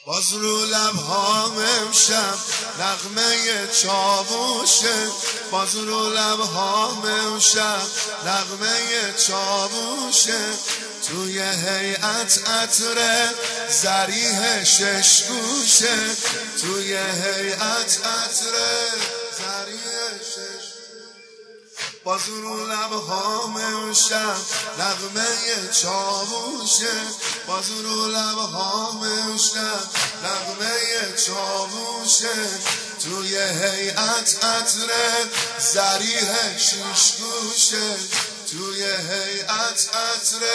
باز رو لبهام امشب نغمه چاووشه، باز رو لبهام امشب نغمه چاووشه، توی هیئت عطر زریح ششگوشه، توی هیئت عطر زریح ششگوشه. باز رو لبهام امشب نغمه چاووشه، باز رو لبهام امشب نغمه چاووشه، توی هیئت عطر زریح ششگوشه، توی هیئت عطر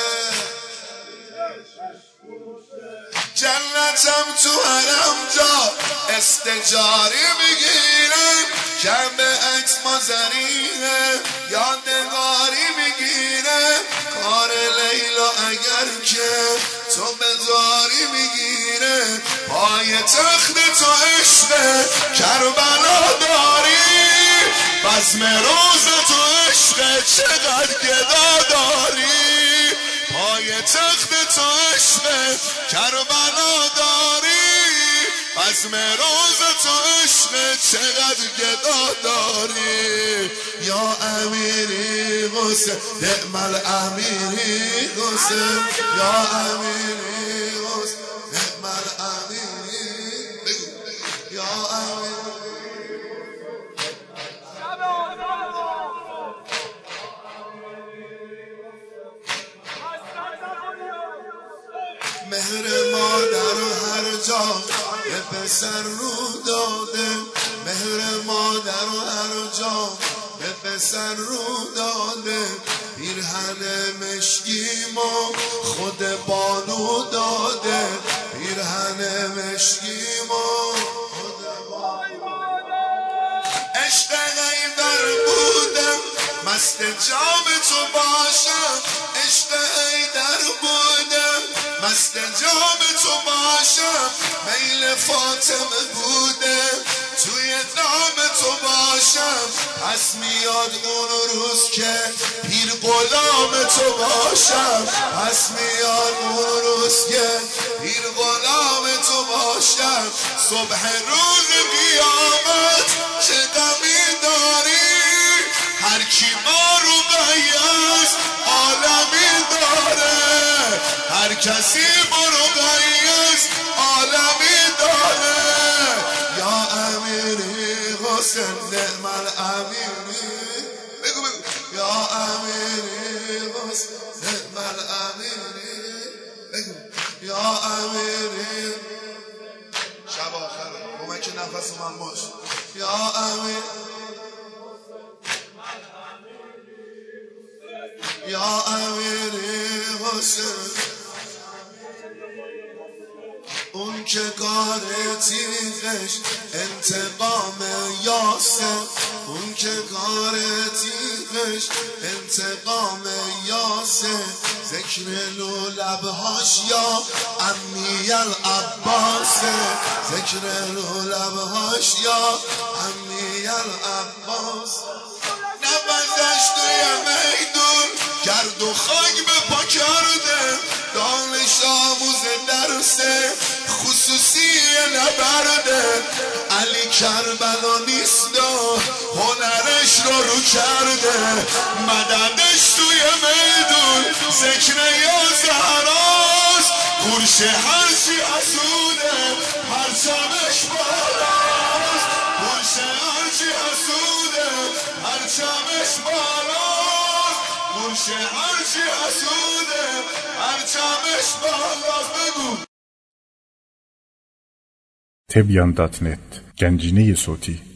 جنتم تو حرم جا استجاری میگیرم، کم عکس مازرینه یادگاری میگیره، کار لیلا اگر که تو بذاری میگیره، پای تخت تو عشق کربلا داری، بزم روز تو عشق چقدر گدا داری، پای تخت تو عشق کربلا داری، بزم روز تو عشق چقدر گدا داری. یا امیری حسین نعم الامیری حسین، یا امیری حسین نعم الامیری، یا امیری مهر مادر و هر جا به پسر رو داده، مهر مادر و هر جا به پسر رو داده، پیرهن مشکیمو خود بانو داده، پیرهن مشکیمو خود بانو. عشق حیدر بودم مست جام تو باشم، عشق حیدر بودم مست جام تو باشم، میل فاطمه بوده توی دام تو باشم، پس میاد اون روز که پیر غلام تو باشم، پس میاد اون روز که پیر غلام تو باشم، صبح روز قیامت چه غمی داری، هر کی ما رو قیاس عالمی داره، هر کسی ما رو قیاس عالمی داره. یا امیری حسین نعم الامیری، بگو بگو یا امیری حسین نعم الامیری، بگو یا امیری. شب آخره کمک نفس من باش. یا امیر یا امیری حسین، اون که کار تیغش انتقام یاسر، اون که کار تیغش انتقام یاسر، ذکر لو لبهاش یا امی العباسه، ذکر لو لبهاش یا امی العباس. نبزش توی میدون گرد و خاک به پا کرده، دانش آموز درسه خصوصی نبرده، علی کربلا نیست و هنرش رو کرده، مددش توی میدون ذکر یا زهراست، خورش هرچی حسوده پرچمش بالاست، خورش هرچی حسوده پرچمش بالاست، خورش هرچی حسوده پرچمش بالاست. بگو Tebyan.net Gənciniyi Soti